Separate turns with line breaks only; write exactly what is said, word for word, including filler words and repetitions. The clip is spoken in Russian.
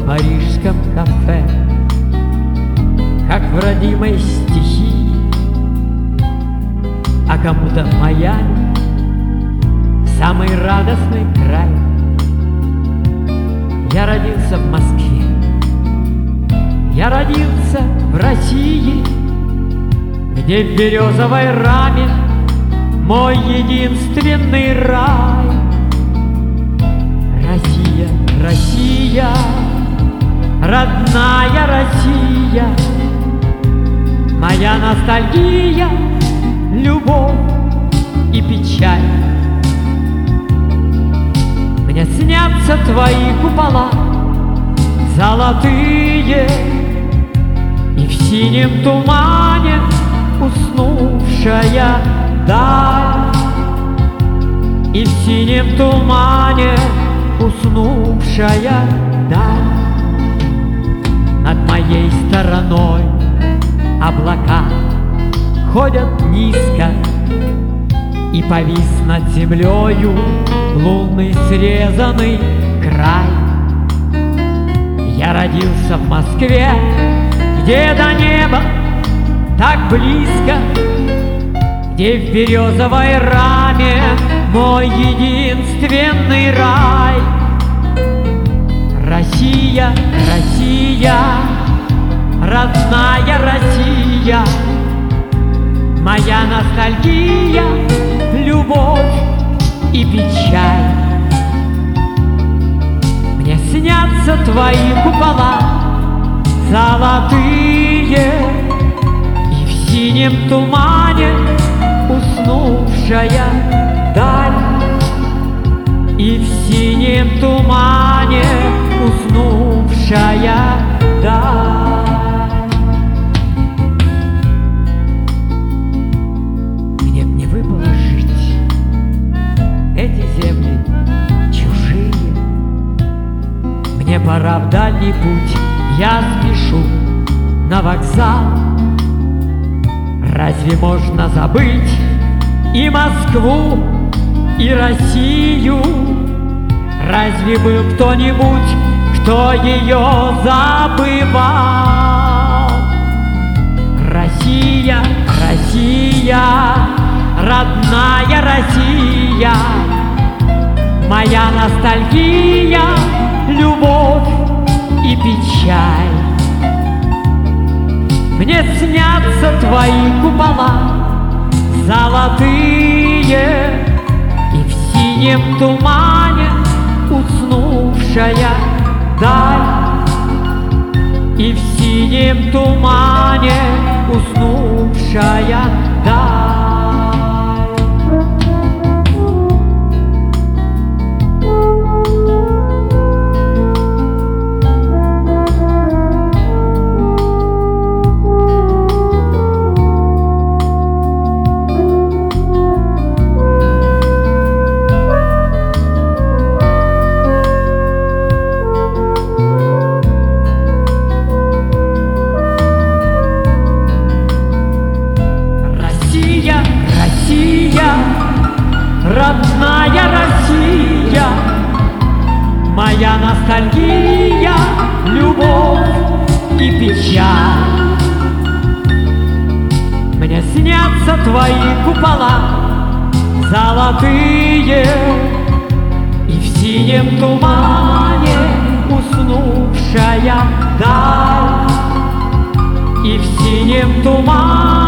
парижском кафе, как в родимой стихии, а кому-то в Майами самый радостный край. Я родился в Москве, я родился в России, где в березовой раме мой единственный рай. Россия, Россия, родная Россия, моя ностальгия, любовь и печаль. Мне снятся твои купола золотые, и в синем тумане уснувшая даль, и в синем тумане уснувшая даль. Над моей стороной облака ходят низко, и повис над землею лунный срезанный край. Я родился в Москве, где до неба так близко, где в березовой раме мой единственный рай. Россия, Россия, родная Россия, моя ностальгия, любовь и печаль. Мне снятся твои купола золотые, и в синем тумане уснувшая даль, и в синем тумане уснувшая даль. Мне б не выпало жить, эти земли чужие. Мне пора в дальний путь, я спешу на вокзал. Разве можно забыть и Москву, и Россию? Разве был кто-нибудь, кто ее забывал? Россия, Россия, родная Россия, моя ностальгия, любовь и печаль. Мне снятся твои купола золотые, и в синем тумане уснувшая даль, и в синем тумане уснувшая даль. Родная Россия, моя ностальгия, любовь и печаль. Мне снятся твои купола золотые, и в синем тумане уснувшая даль, и в синем тумане